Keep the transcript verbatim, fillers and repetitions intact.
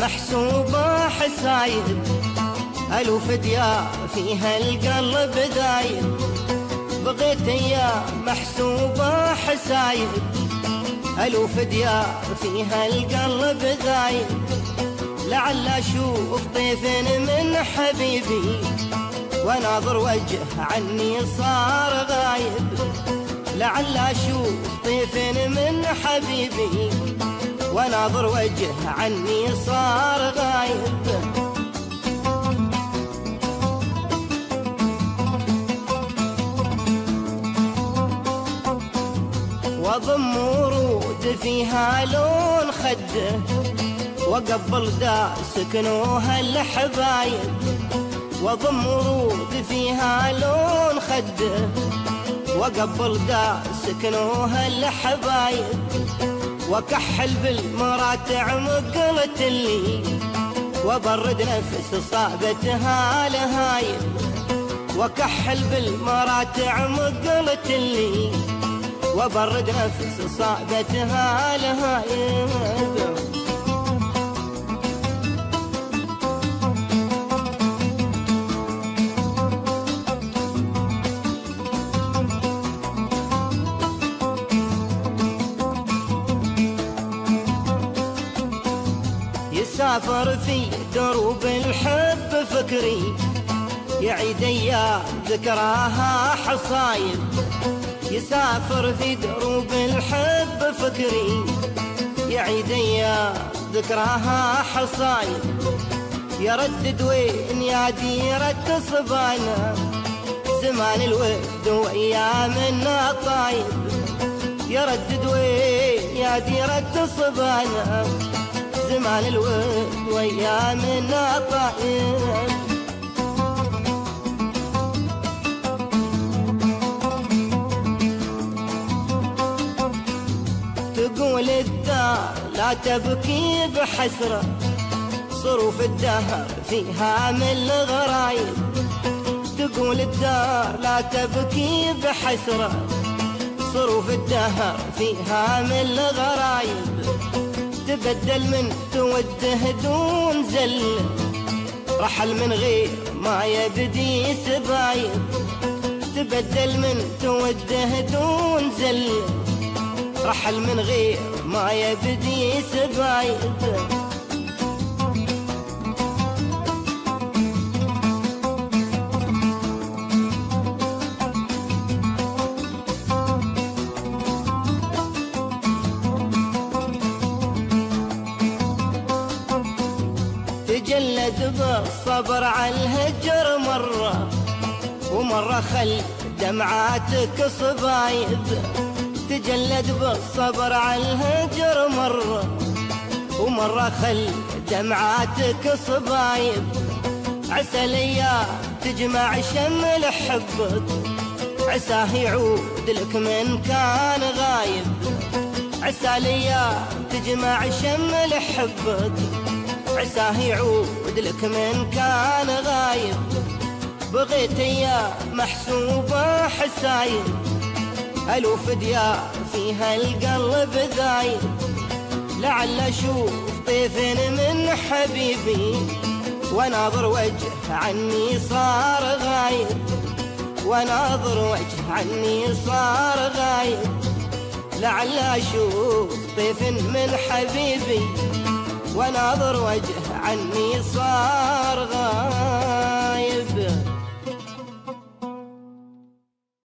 محسوبة حسايب، ألوف ديار فيها القلب دايب. بغيت ايام محسوبة حسايب، ألوف ديار فيها القلب دايب. لعل أشوف طيف من حبيبي وناظر وجه عني صار غايب. لعل أشوف طيف من حبيبي وناظر وجه عني صار غايب. وضم ورود فيها لون خده، وقبل دا سكنوها الحبايب. وضم ورود فيها لون خده، وقبل دا سكنوها الحبايب. وكحل بالمراتع مقلت لي، وبرد نفس صابتها لهايب. وكحل بالمراتع مقلت لي، وبرد نفس صابتها لهايب. يسافر في دروب الحب فكري، يعيد ايام ذكراها حصايب. يسافر في دروب الحب فكري، يعيد ايام ذكراها حصايب. يردد وين يا ديرة صبانا، زمان الود وايامنا طايب. يردد وين يا ديرة صبانا، زمان الود وايامنا طايب. تقول الدار لا تبكي بحسرة، صروف الدهر فيها من الغرايب. تقول الدار لا تبكي بحسرة، صروف الدهر فيها من الغرايب. تبدل من توده دون زل، رحل من غير ما يبدي سبايب. تبدل من توده دون زل، رحل من غير ما يبدي سبايب. تجلد بالصبر على الهجر مرة، ومرة خل دمعاتك صبايب. تجلد بالصبر على الهجر مرة، ومرة خل دمعاتك صبايب. عسى الايام تجمع شمل حبك، عساه يعود لك من كان غايب. عسى الايام تجمع شمل حبك، عساه يعود لك من كان غايب. بغيت ايام محسوبة حسايب، ألوف ديار فيها القلب ذايب. لعل أشوف طيف من حبيبي وناظر وجه عني صار غايب. وناظر وجه عني صار غايب. لعل أشوف طيف من حبيبي وناظر وجه عني صار غايب.